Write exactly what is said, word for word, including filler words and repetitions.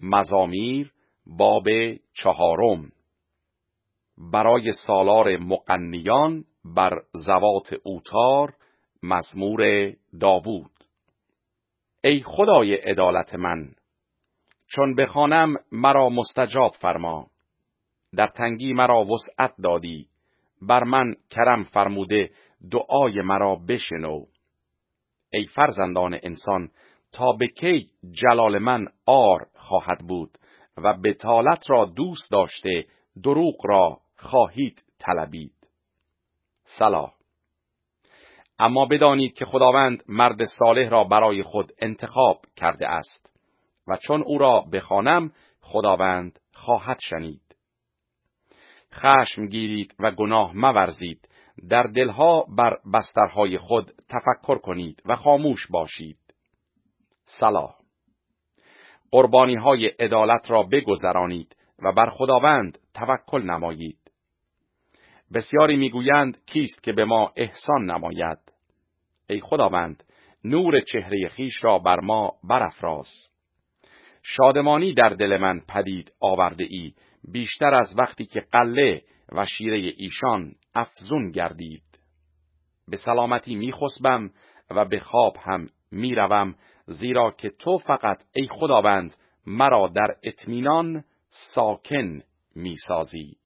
مزامیر باب چهارم. برای سالار مغنیان بر زوات اوتار، مزمور داوود. ای خدای عدالت من، چون بخوانم مرا مستجاب فرما. در تنگی مرا وسعت دادی، بر من کرم فرموده دعای مرا بشنو. ای فرزندان انسان، تا به کی جلال من عار خواهد بود و بطالت را دوست داشته دروغ را خواهید طلبید. صلاح. اما بدانید که خداوند مرد صالح را برای خود انتخاب کرده است و چون او را بخوانم خداوند خواهد شنید. خشم گیرید و گناه مورزید، در دلها بر بسترهای خود تفکر کنید و خاموش باشید. صلاح. قربانی های عدالت را بگذرانید و بر خداوند توکل نمایید. بسیاری میگویند کیست که به ما احسان نماید؟ ای خداوند، نور چهره خیش را بر ما برافراز. شادمانی در دل من پدید آورده ای، بیشتر از وقتی که قله و شیره ایشان افزون گردید. به سلامتی میخسبم و به خواب هم میروم، زیرا که تو فقط ای خداوند مرا در اطمینان ساکن میسازی.